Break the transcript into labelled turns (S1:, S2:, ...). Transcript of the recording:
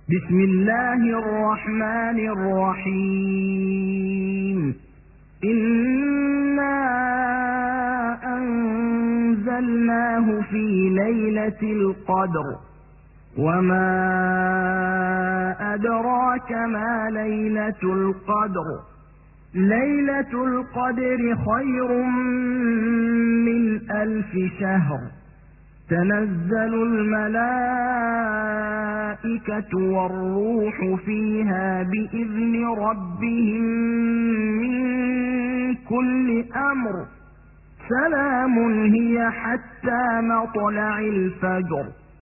S1: بسم الله الرحمن الرحيم. إنا أنزلناه في ليلة القدر، وما أدراك ما ليلة القدر. ليلة القدر خير من 1000 شهر. تنزل الملائكة والروح فيها بإذن ربهم من كل أمر. سلام هي حتى مطلع الفجر.